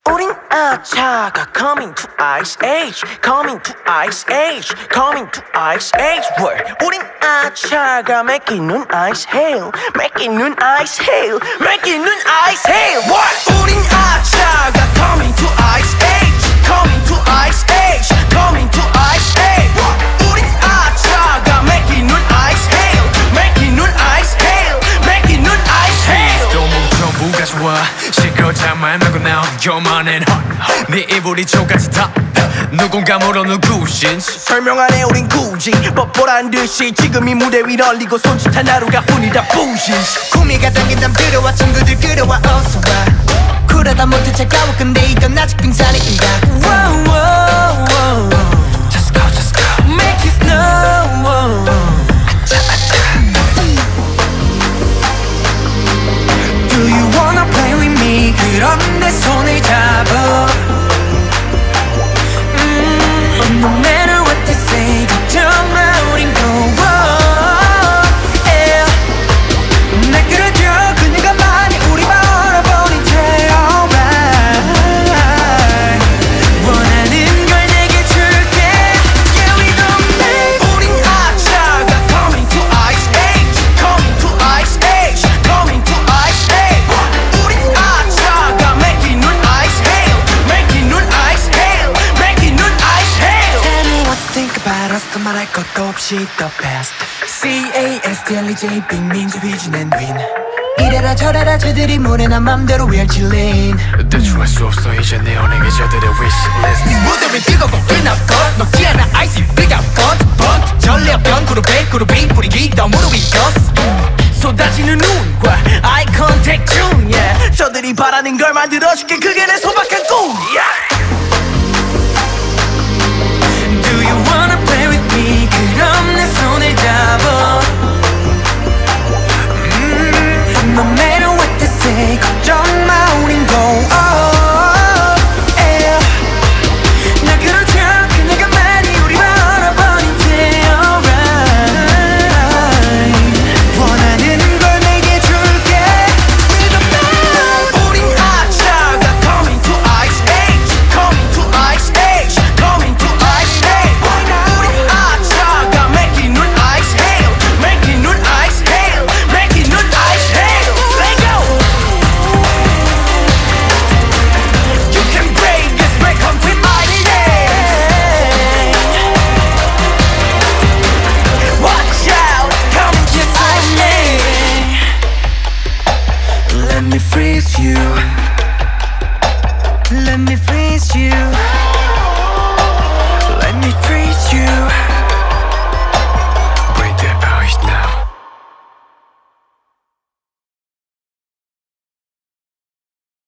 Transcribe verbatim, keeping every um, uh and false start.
우린 아차가 coming to ice age, coming to ice age, coming to ice age world. 우린 아차가 making 눈 ice hail, making 눈 ice hail, making 눈 ice hail world. 우린 아차가 coming to ice age, coming to ice age, coming to ice age world. 우린 아차가 making 눈 ice hail, making 눈 ice hail, making 눈 ice hail. 또 전부가 좋아 시끄러자만 하고 나온 교만한 네 이불이 저까지 다 누군가 물어 누구신지 설명 안 해 우린 굳이 뻔뻔한 듯이 지금 이 무대 위 널리고 손짓한 하루가 뿐이다 부신 구미가 당긴담 들어와 친구들 끌어와 어서와 그러다 못해 차가워 근데 이건 아직 빙산이다 Wow, wow, wow. Just go just go Make it snow 아차 아차 Do you wanna play with me 그럼 내 손을 잡아 mm, No matter what they say 걱정 마 우린 go yeah. 날 끌어줘 그녀가 많이 우리 바라보니 돼 alright 원하는 걸 내게 줄게 Yeah we gon' make 우린 아차가 coming to ice age coming to ice age coming to ice age 우린 아차가 making 눈 ice hail making 눈 ice hail making 눈 ice hail Tell me what to think about us 더 말할 것도 없이 the best C A S T L E J 빅민주 비준 앤 윈 이래라 저래라 저들이 뭐래나 맘대로 we're chillin' 대충할 수 없어 이제 내 언행에 저들의 wishlist 네 무대를 뜨겁고 끝났고 녹지 않아 icy big out 건 번 전례변 그룹에 그룹이 뿌리기도 무릎이 꼈어 쏟아지는 눈과 eye contact 중 yeah. 저들이 바라는 걸 만들어줄게 그게 내 소박한 꿈 yeah. Do you wanna play with me 그럼 내 손을 잡아 mm, No matter what they say 걱정 마 우린 go oh, yeah. 날 끌어줘 그녀가 많이 우리 바라보니 돼 alright 원하는 걸 내게 줄게 We the best 우린 아차가 coming to ice age coming to ice age coming to ice age 우린 아차가 making 눈 ice hail making 눈 ice hail making 눈 ice hail Let go You can break this record with ice age Watch out coming to ice age Let me freeze you Let me freeze you